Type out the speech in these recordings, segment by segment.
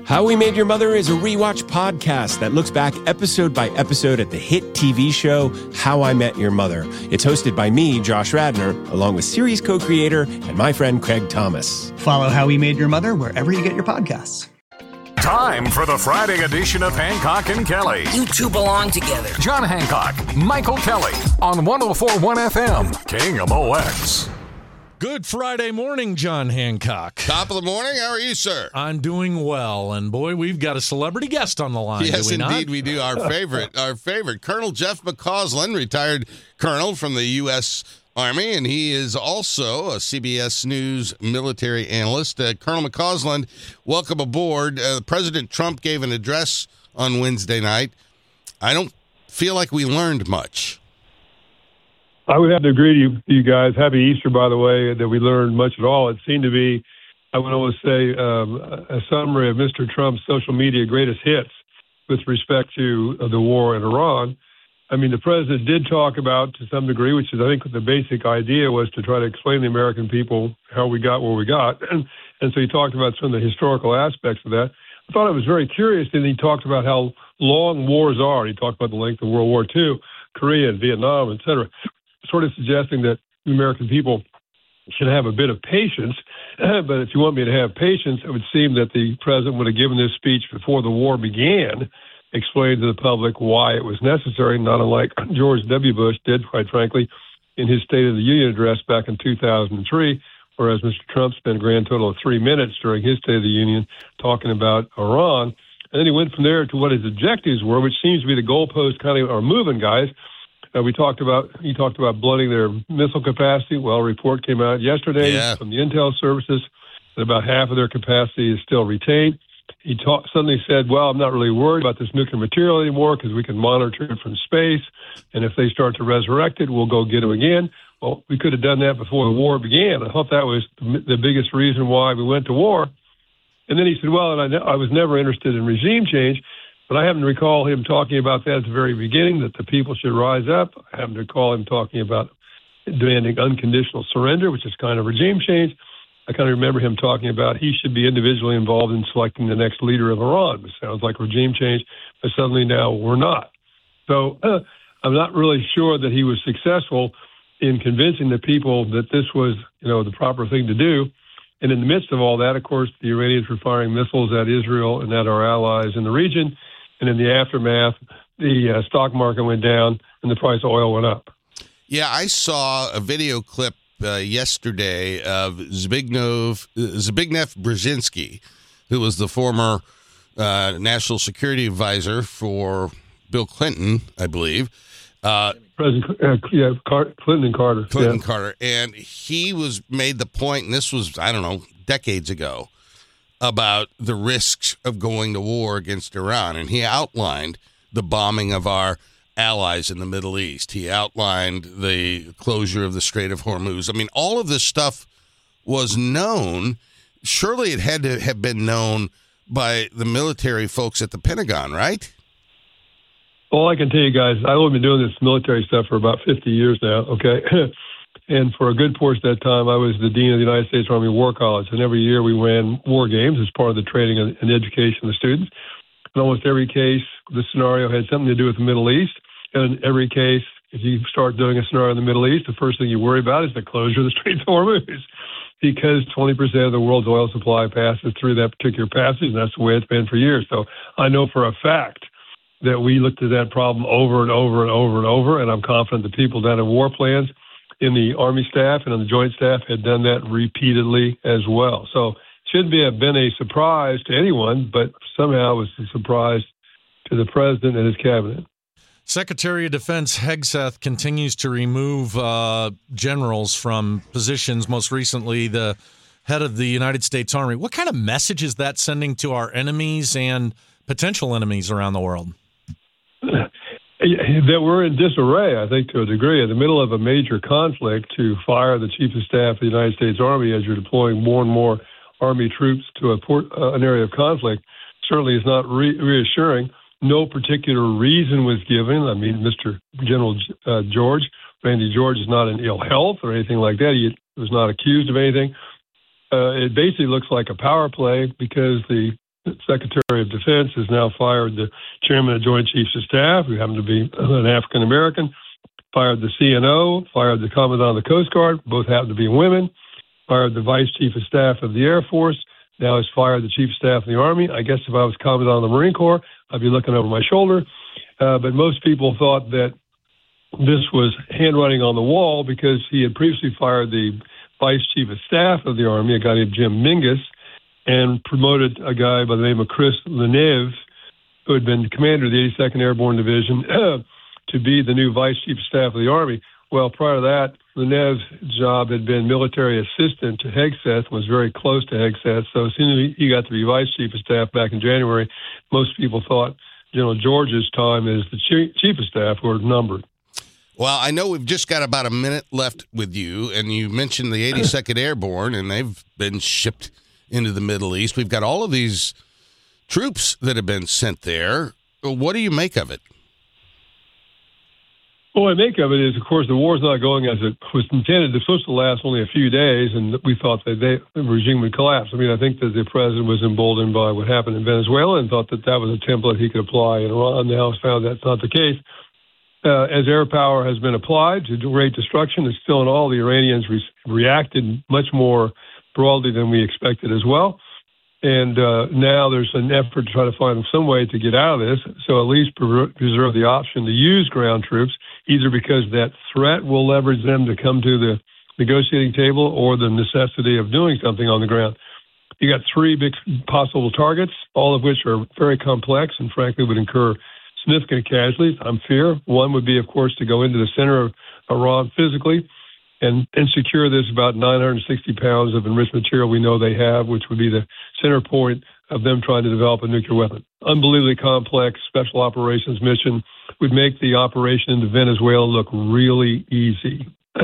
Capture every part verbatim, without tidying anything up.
How We Made Your Mother is a rewatch podcast that looks back episode by episode at the hit T V show How I Met Your Mother. It's hosted by me, Josh Radnor, along with series co-creator and my friend Craig Thomas. Follow How We Made Your Mother wherever you get your podcasts. Time for the Friday edition of Hancock and Kelly. You two belong together. John Hancock, Michael Kelly on one oh four point one F M, K M O X. Good Friday morning, John Hancock. Top of the morning. How are you, sir? I'm doing well, and boy, we've got a celebrity guest on the line. Yes, do we indeed, not? we do. Our favorite, our favorite, Colonel Jeff McCausland, retired colonel from the U S Army, and he is also a C B S News military analyst. Uh, Colonel McCausland, welcome aboard. Uh, President Trump gave an address on Wednesday night. I don't feel like we learned much. I would have to agree to you, you guys. Happy Easter, by the way, that we learned much at all. It seemed to be, I would almost say, um, a summary of Mister Trump's social media greatest hits with respect to uh, the war in Iran. I mean, the president did talk about, to some degree, which is, I think, the basic idea was to try to explain to the American people how we got where we got. And, and so he talked about some of the historical aspects of that. I thought it was very curious that he talked about how long wars are. He talked about the length of World War Two, Korea, Vietnam, et cetera, sort of suggesting that the American people should have a bit of patience. But if you want me to have patience, it would seem that the president would have given this speech before the war began, explained to the public why it was necessary, not unlike George W. Bush did, quite frankly, in his State of the Union address back in two thousand three, whereas Mister Trump spent a grand total of three minutes during his State of the Union talking about Iran. And then he went from there to what his objectives were, which seems to be the goalposts kind of are moving, guys. Uh, we talked about, he talked about blunting their missile capacity. Well, a report came out yesterday yeah. from the intel services that about half of their capacity is still retained. He ta- suddenly said, well, I'm not really worried about this nuclear material anymore because we can monitor it from space. And if they start to resurrect it, we'll go get them again. Well, we could have done that before the war began. I thought that was the biggest reason why we went to war. And then he said, well, and I, ne- I was never interested in regime change. But I happen to recall him talking about that at the very beginning, that the people should rise up. I happen to recall him talking about demanding unconditional surrender, which is kind of regime change. I kind of remember him talking about he should be individually involved in selecting the next leader of Iran, which sounds like regime change, but suddenly now we're not. So uh, I'm not really sure that he was successful in convincing the people that this was, you know, the proper thing to do. And in the midst of all that, of course, the Iranians were firing missiles at Israel and at our allies in the region. And in the aftermath, the uh, stock market went down and the price of oil went up. Yeah, I saw a video clip uh, yesterday of Zbigniew, Zbigniew Brzezinski, who was the former uh, national security advisor for Bill Clinton, I believe. Uh, President uh, yeah, Car- Clinton and Carter. Clinton yeah. Carter. And he was made the point, and this was, I don't know, decades ago, about the risks of going to war against Iran. And he outlined the bombing of our allies in the Middle East. He outlined the closure of the Strait of Hormuz. I mean, all of this stuff was known. Surely it had to have been known by the military folks at the Pentagon, right? All I can tell you guys, I've been doing this military stuff for about fifty years now, okay? And for a good portion of that time, I was the dean of the United States Army War College. And every year we ran war games as part of the training and education of the students. In almost every case, the scenario had something to do with the Middle East. And in every case, if you start doing a scenario in the Middle East, the first thing you worry about is the closure of the Strait of Hormuz, because twenty percent of the world's oil supply passes through that particular passage, and that's the way it's been for years. So I know for a fact that we looked at that problem over and over and over and over, and I'm confident the people down in war plans in the Army staff and in the Joint Staff had done that repeatedly as well. So it shouldn't be have been a surprise to anyone, but somehow it was a surprise to the president and his cabinet. Secretary of Defense Hegseth continues to remove uh, generals from positions, most recently the head of the United States Army. What kind of message is that sending to our enemies and potential enemies around the world? That we're in disarray, I think, to a degree. In the middle of a major conflict, to fire the Chief of Staff of the United States Army as you're deploying more and more Army troops to a port, uh, an area of conflict certainly is not re- reassuring. No particular reason was given. I mean, Mister General uh, George, Randy George, is not in ill health or anything like that. He was not accused of anything. Uh, it basically looks like a power play because the Secretary of Defense has now fired the Chairman of Joint Chiefs of Staff, who happened to be an African American, fired the C N O, fired the Commandant of the Coast Guard, both happen to be women, fired the Vice Chief of Staff of the Air Force, now has fired the Chief of Staff of the Army. I guess if I was Commandant of the Marine Corps, I'd be looking over my shoulder. Uh, but most people thought that this was handwriting on the wall because he had previously fired the Vice Chief of Staff of the Army, a guy named Jim Mingus, and promoted a guy by the name of Chris Leneve, who had been commander of the eighty-second Airborne Division, to be the new Vice Chief of Staff of the Army. Well, prior to that, Leneve's job had been military assistant to Hegseth, was very close to Hegseth. So as soon as he got to be Vice Chief of Staff back in January, most people thought General George's time as the Chief of Staff were numbered. Well, I know we've just got about a minute left with you, and you mentioned the eighty-second Airborne, and they've been shipped into the Middle East. We've got all of these troops that have been sent there. What do you make of it? Well, what I make of it is, of course, the war's not going as it was intended. It's supposed to last only a few days, and we thought that they, the regime would collapse. I mean, I think that the president was emboldened by what happened in Venezuela and thought that that was a template he could apply in Iran. Now it's found that's not the case. Uh, as air power has been applied to great destruction, it's still in all, the Iranians re- reacted much more broadly than we expected as well. And uh, now there's an effort to try to find some way to get out of this, so at least pre- preserve the option to use ground troops, either because that threat will leverage them to come to the negotiating table or the necessity of doing something on the ground. You got three big possible targets, all of which are very complex and frankly would incur significant casualties, I'm fear. One would be, of course, to go into the center of Iran physically and, and secure this about nine hundred sixty pounds of enriched material we know they have, which would be the center point of them trying to develop a nuclear weapon. Unbelievably complex special operations mission would make the operation into Venezuela look really easy.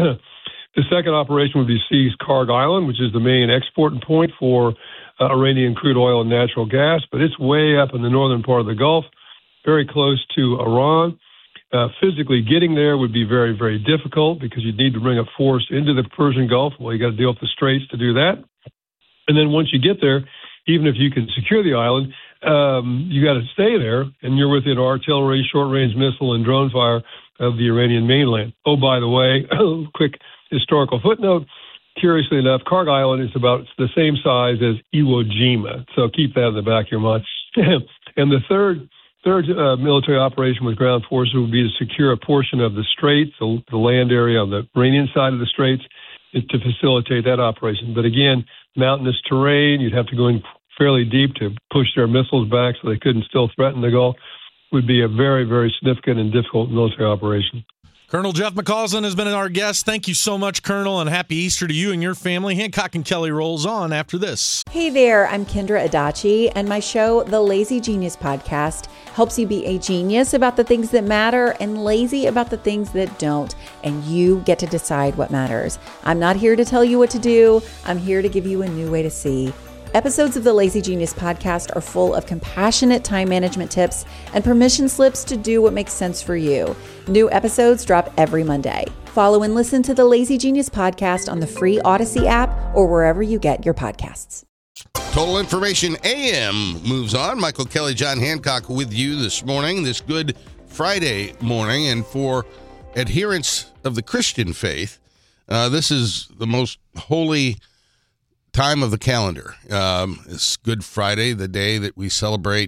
The second operation would be seize Karg Island, which is the main export point for uh, Iranian crude oil and natural gas, but it's way up in the northern part of the Gulf, very close to Iran. Uh, physically getting there would be very, very difficult because you'd need to bring a force into the Persian Gulf. Well, you got to deal with the straits to do that. And then once you get there, even if you can secure the island, um, you got to stay there, and you're within artillery, short-range missile, and drone fire of the Iranian mainland. Oh, by the way, quick historical footnote. Curiously enough, Karg Island is about the same size as Iwo Jima, so keep that in the back of your mind. And the third Third uh, military operation with ground forces would be to secure a portion of the straits, the, the land area on the Iranian side of the straits, to facilitate that operation. But again, mountainous terrain, you'd have to go in fairly deep to push their missiles back so they couldn't still threaten the Gulf, would be a very, very significant and difficult military operation. Colonel Jeff McCausland has been our guest. Thank you so much, Colonel, and happy Easter to you and your family. Hancock and Kelly rolls on after this. Hey there, I'm Kendra Adachi, and my show, The Lazy Genius Podcast, helps you be a genius about the things that matter and lazy about the things that don't, and you get to decide what matters. I'm not here to tell you what to do. I'm here to give you a new way to see. Episodes of the Lazy Genius Podcast are full of compassionate time management tips and permission slips to do what makes sense for you. New episodes drop every Monday. Follow and listen to the Lazy Genius Podcast on the free Odyssey app or wherever you get your podcasts. Total Information A M moves on. Michael Kelly, John Hancock with you this morning, this Good Friday morning. And for adherents of the Christian faith, uh, this is the most holy time of the calendar. Um, it's Good Friday, the day that we celebrate,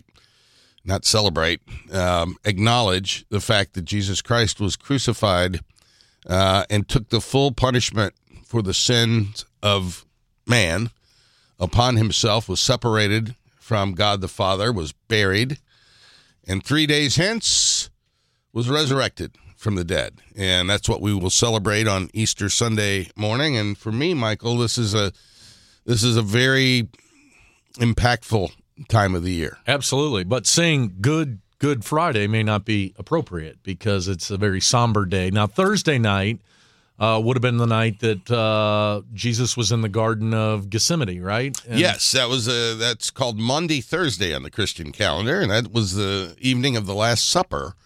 not celebrate, um, acknowledge the fact that Jesus Christ was crucified uh, and took the full punishment for the sins of man upon himself, was separated from God the Father, was buried, and three days hence was resurrected from the dead. And that's what we will celebrate on Easter Sunday morning. And for me, Michael, this is a This is a very impactful time of the year. Absolutely. But saying good Good Friday may not be appropriate because it's a very somber day. Now, Thursday night uh, would have been the night that uh, Jesus was in the Garden of Gethsemane, right? And yes, that was a, that's called Maundy Thursday on the Christian calendar, and that was the evening of the Last Supper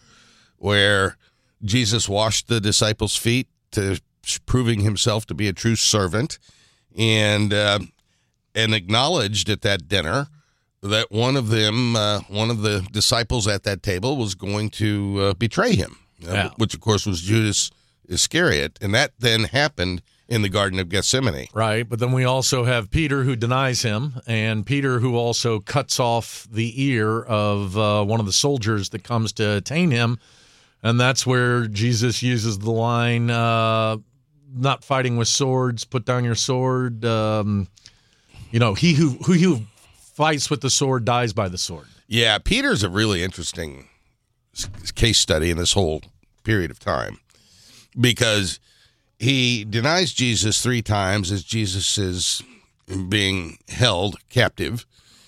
where Jesus washed the disciples' feet, to proving himself to be a true servant, and uh, and acknowledged at that dinner that one of them, uh, one of the disciples at that table, was going to uh, betray him, uh, Yeah. which of course was Judas Iscariot, and that then happened in the Garden of Gethsemane. Right, but then we also have Peter who denies him, and Peter who also cuts off the ear of uh, one of the soldiers that comes to attain him, and that's where Jesus uses the line, uh, not fighting with swords, put down your sword. Um, you know, he who, who who fights with the sword dies by the sword. Yeah, Peter's a really interesting s- case study in this whole period of time, because he denies Jesus three times as Jesus is being held captive,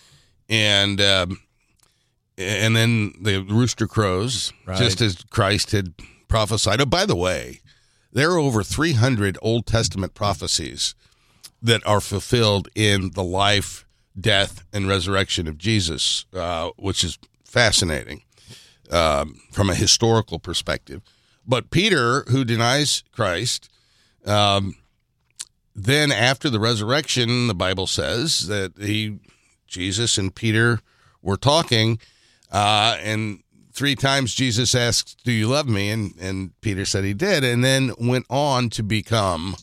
and um, and then the rooster crows, Right. just as Christ had prophesied. Oh, by the way, there are over three hundred Old Testament prophecies that are fulfilled in the life, death, and resurrection of Jesus, uh, which is fascinating um, from a historical perspective. But Peter, who denies Christ, um, then after the resurrection, the Bible says that he, Jesus and Peter were talking, uh, and three times Jesus asked, "Do you love me?" And, and Peter said he did, and then went on to become,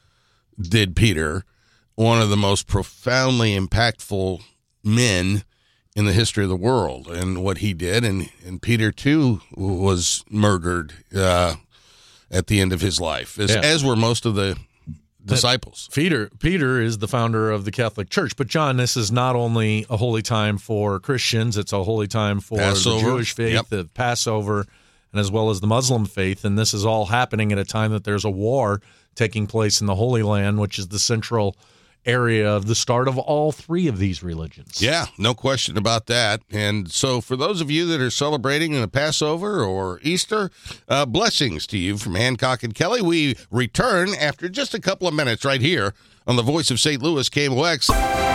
did Peter, one of the most profoundly impactful men in the history of the world, and what he did. And, and Peter, too, was murdered uh, at the end of his life, as, Yeah. as were most of the disciples. Peter Peter is the founder of the Catholic Church. But, John, this is not only a holy time for Christians, it's a holy time for Passover. the Jewish faith, Yep. the Passover, and as well as the Muslim faith. And this is all happening at a time that there's a war taking place in the Holy Land, which is the central area of the start of all three of these religions. Yeah, no question about that. And so for those of you that are celebrating the Passover or Easter, uh, blessings to you from Hancock and Kelly. We return after just a couple of minutes right here on the Voice of Saint Louis, K M O X.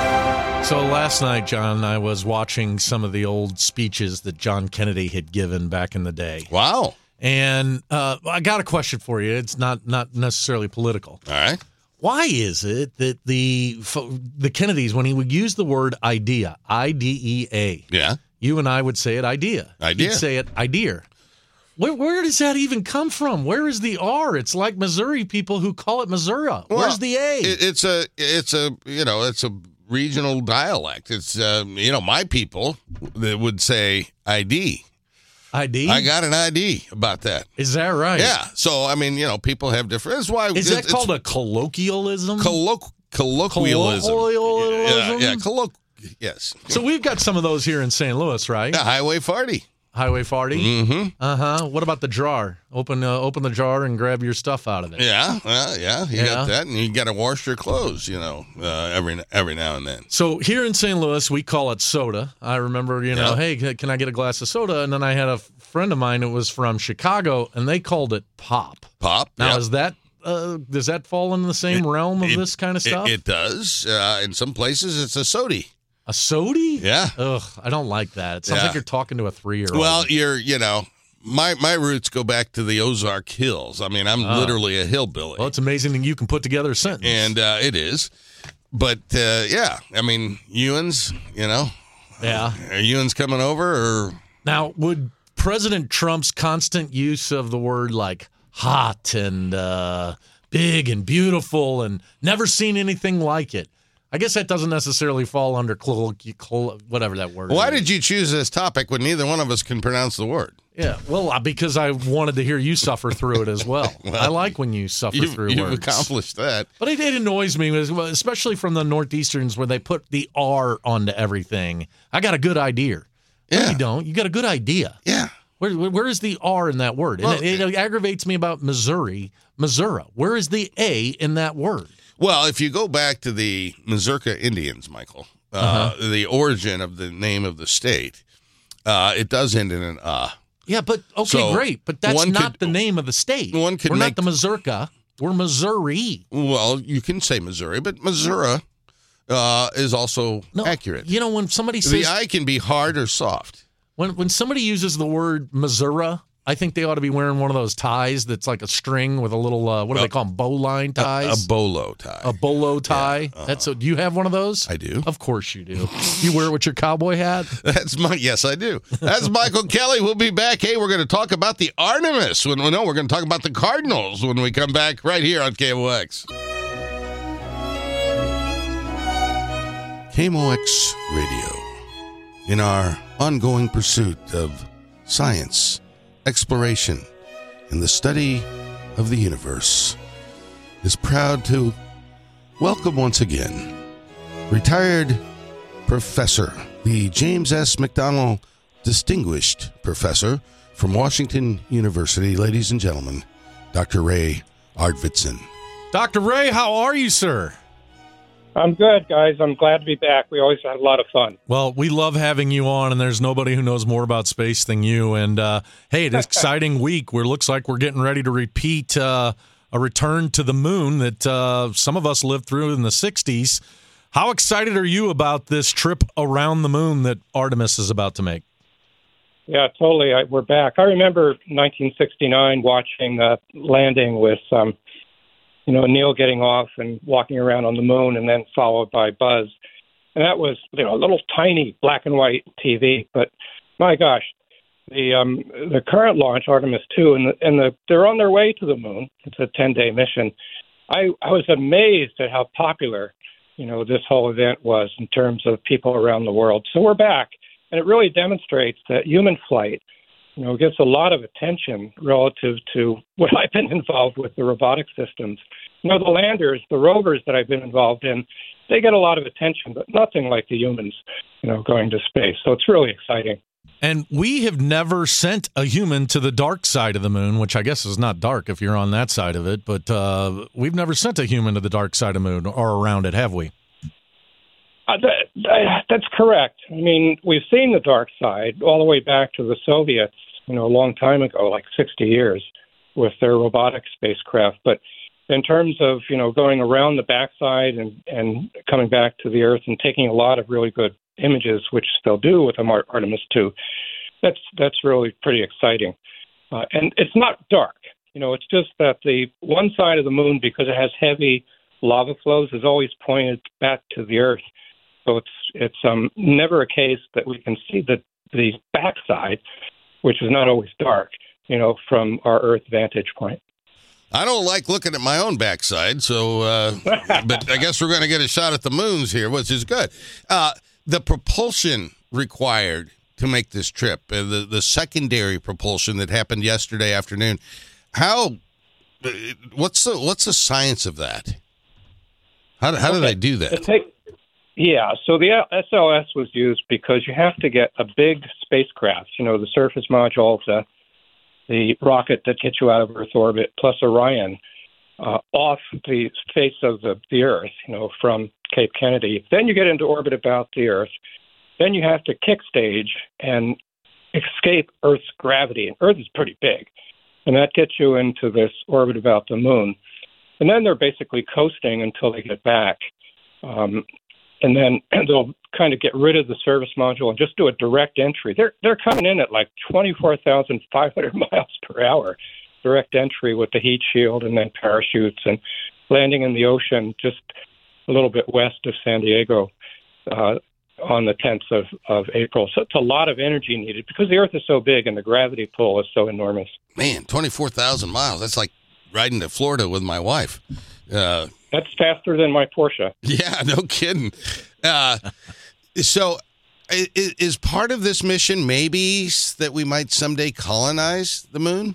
So last night, John, I was watching some of the old speeches that John Kennedy had given back in the day. Wow. And uh, I got a question for you. It's not, not necessarily political. All right. Why is it that the the Kennedys, when he would use the word idea, I D E A, Yeah. you and I would say it idea. Idea. He'd say it idea. Where, where does that even come from? Where is the R? It's like Missouri people who call it Missouri. Well, Where's the A? It, it's a, it's a, you know, it's a regional dialect. It's, uh, you know, my people that would say I D. I D? I got an I D about that. Is that right? Yeah. So, I mean, you know, people have different. That's why. Is it's, that called a colloquialism? colloq- colloquialism? Colloquialism? Yeah, yeah, colloq- yes. So we've got some of those here in Saint Louis, right? Yeah, Highway forty. Highway forty? Mm-hmm. Uh-huh. What about the jar? Open uh, open the jar and grab your stuff out of it. Yeah, well, yeah, you Yeah. got that, and you got to wash your clothes, you know, uh, every every now and then. So here in Saint Louis, we call it soda. I remember, you know, Yeah. hey, c- can I get a glass of soda? And then I had a f- friend of mine who was from Chicago, and they called it pop. Pop. Now, yeah. is that uh, does that fall in the same It- realm of it- this kind of It, stuff? it does. Uh, in some places, it's a sody. a sody? Yeah. Ugh, I don't like that. It sounds Yeah. like you're talking to a three-year-old. Well, you're, you know, my my roots go back to the Ozark Hills. I mean, I'm Oh. literally a hillbilly. well, it's amazing that you can put together a sentence. and uh, it is. But, uh, yeah, I mean, Ewans, you know, yeah. are Ewans coming over or... Now, would President Trump's constant use of the word like hot and uh, big and beautiful and never seen anything like it, I guess that doesn't necessarily fall under cl- cl- whatever that word Why is. did you choose this topic when neither one of us can pronounce the word? Yeah, well, uh, because I wanted to hear you suffer through it as well. I like when you suffer You've, through you've words. accomplished that. But it, it annoys me, especially from the Northeasterns where they put the R onto everything. I got a good idea. No, Yeah. you don't. You got a good idea. Yeah. Where, where where is the R in that word? And Well, it, it aggravates me about Missouri, Missouri. Where is the A in that word? Well, if you go back to the Mazurka Indians, Michael, uh, Uh-huh. the origin of the name of the state, uh, it does end in an uh. Yeah, but okay, So, great. But that's one not could- the name of the state. one could We're make- not the Mazurka. We're Missouri. Well, you can say Missouri, but Missouri uh, is also No, accurate. You know, when somebody The says I can be hard or soft. when when somebody uses the word Missouri, I think they ought to be wearing one of those ties that's like a string with a little, uh, what do Uh, they call them, bowline ties? A, a bolo tie. A bolo tie. Yeah, uh-huh. That's a, do you have one of those? I do. Of course you do. You wear it with your cowboy hat? That's my yes, I do. That's Michael Kelly. We'll be back. Hey, we're going to talk about the Artemis. When we know we're going to talk about the Cardinals when we come back right here on K M O X. K M O X Radio. In our ongoing pursuit of science, exploration, and the study of the universe, is proud to welcome once again retired professor, the James S. McDonald Distinguished Professor from Washington University, ladies and gentlemen, Doctor Ray Arvidson. Doctor Ray, how are you, sir? I'm good, guys. I'm glad to be back. We always had a lot of fun. Well, we love having you on, and there's nobody who knows more about space than you. And, uh, hey, it's an exciting week where it looks like we're getting ready to repeat uh, a return to the moon that uh, some of us lived through in the sixties. How excited are you about this trip around the moon that Artemis is about to make? Yeah, totally. I, we're back. I remember nineteen sixty-nine watching the landing with um, you know, Neil getting off and walking around on the moon, and then followed by Buzz. And that was, you know, a little tiny black and white T V. But my gosh, the um, the current launch, Artemis two, and the, and the they're on their way to the moon. It's a ten-day mission. I, I was amazed at how popular, you know, this whole event was in terms of people around the world. So we're back, and it really demonstrates that human flight, you know, gets a lot of attention relative to what I've been involved with, the robotic systems. You know, the landers, the rovers that I've been involved in, they get a lot of attention, but nothing like the humans, you know, going to space. So it's really exciting. And we have never sent a human to the dark side of the moon, which I guess is not dark if you're on that side of it, but uh, we've never sent a human to the dark side of the moon or around it, have we? Uh, that, that, that's correct. I mean, we've seen the dark side all the way back to the Soviets, you know, a long time ago, like sixty years, with their robotic spacecraft. But in terms of, you know, going around the backside and, and coming back to the Earth and taking a lot of really good images, which they'll do with the Artemis two, that's that's really pretty exciting. Uh, and it's not dark. You know, it's just that the one side of the moon, because it has heavy lava flows, is always pointed back to the Earth. So it's it's um, never a case that we can see the, the backside, which is not always dark, you know, from our Earth vantage point. I don't like looking at my own backside, so uh, but I guess we're going to get a shot at the moons here, which is good. Uh, the propulsion required to make this trip, uh, the, the secondary propulsion that happened yesterday afternoon, how uh, what's the what's the science of that? How, how okay. do they do that? Take, yeah, so the S L S was used because you have to get a big spacecraft, you know, the surface module, the the rocket that gets you out of Earth orbit, plus Orion, uh, off the face of the, the Earth, you know, from Cape Kennedy. Then you get into orbit about the Earth. Then you have to kick stage and escape Earth's gravity. And Earth is pretty big. And that gets you into this orbit about the moon. And then they're basically coasting until they get back. Um, and then they'll kind of get rid of the service module and just do a direct entry. They're they're coming in at like twenty-four thousand five hundred miles per hour, direct entry with the heat shield and then parachutes and landing in the ocean just a little bit west of San Diego uh, on the tenth of, of April. So it's a lot of energy needed because the Earth is so big and the gravity pull is so enormous. Man, twenty-four thousand miles. That's like riding to Florida with my wife. Uh, That's faster than my Porsche. Yeah, no kidding. Uh, so is, is part of this mission maybe that we might someday colonize the moon?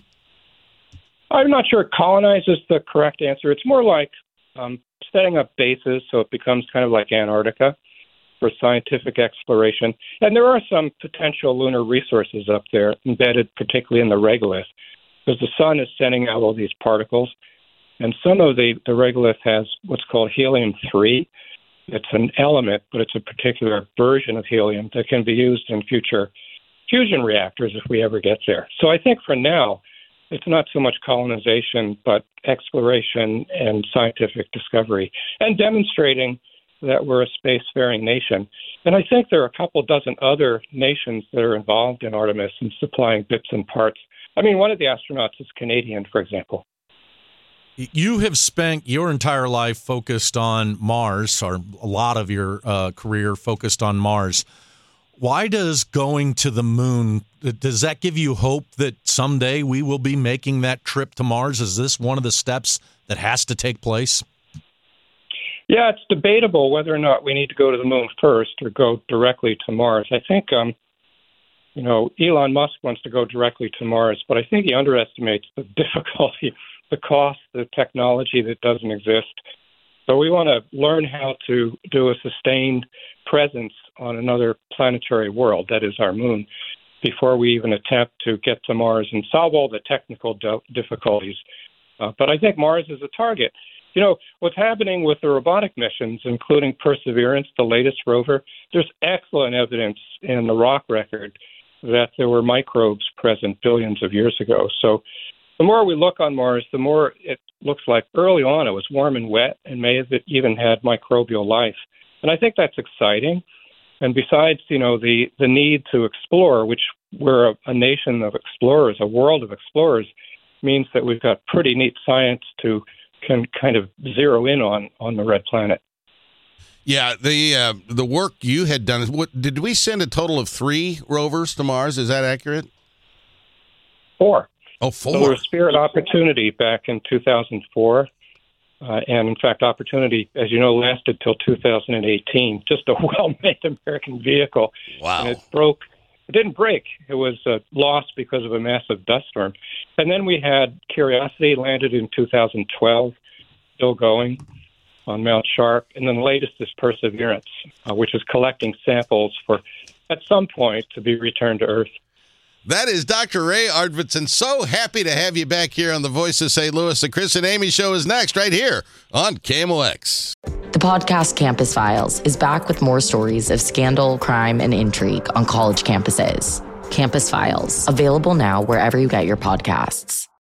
I'm not sure colonize is the correct answer. It's more like um, setting up bases so it becomes kind of like Antarctica for scientific exploration. And there are some potential lunar resources up there embedded particularly in the regolith because the sun is sending out all these particles. And some of the, the regolith has what's called helium three. It's an element, but it's a particular version of helium that can be used in future fusion reactors if we ever get there. So I think for now, it's not so much colonization, but exploration and scientific discovery and demonstrating that we're a spacefaring nation. And I think there are a couple dozen other nations that are involved in Artemis and supplying bits and parts. I mean, one of the astronauts is Canadian, for example. You have spent your entire life focused on Mars, or a lot of your uh, career focused on Mars. Why does going to the moon, does that give you hope that someday we will be making that trip to Mars? Is this one of the steps that has to take place? Yeah, it's debatable whether or not we need to go to the moon first or go directly to Mars. I think, um, you know, Elon Musk wants to go directly to Mars, but I think he underestimates the difficulty, the cost, the technology that doesn't exist. So we want to learn how to do a sustained presence on another planetary world, that is our moon, before we even attempt to get to Mars and solve all the technical do- difficulties. Uh, but I think Mars is a target. You know, what's happening with the robotic missions, including Perseverance, the latest rover, there's excellent evidence in the rock record that there were microbes present billions of years ago. So the more we look on Mars, the more it looks like early on it was warm and wet and may have even had microbial life. And I think that's exciting. And besides, you know, the, the need to explore, which we're a, a nation of explorers, a world of explorers, means that we've got pretty neat science to can kind of zero in on, on the red planet. Yeah, the uh, the work you had done, what, did we send a total of three rovers to Mars? Is that accurate? Four. Oh, four. So there was Spirit Opportunity back in two thousand four. Uh, and, in fact, Opportunity, as you know, lasted till two thousand eighteen. Just a well-made American vehicle. Wow. And it broke. It didn't break. It was uh, lost because of a massive dust storm. And then we had Curiosity, landed in two thousand twelve, still going on Mount Sharp. And then the latest is Perseverance, uh, which is collecting samples for, at some point, to be returned to Earth. That is Doctor Ray Arvidson. So happy to have you back here on the Voice of Saint Louis. The Chris and Amy Show is next, right here on K M O X. The podcast Campus Files is back with more stories of scandal, crime, and intrigue on college campuses. Campus Files, available now wherever you get your podcasts.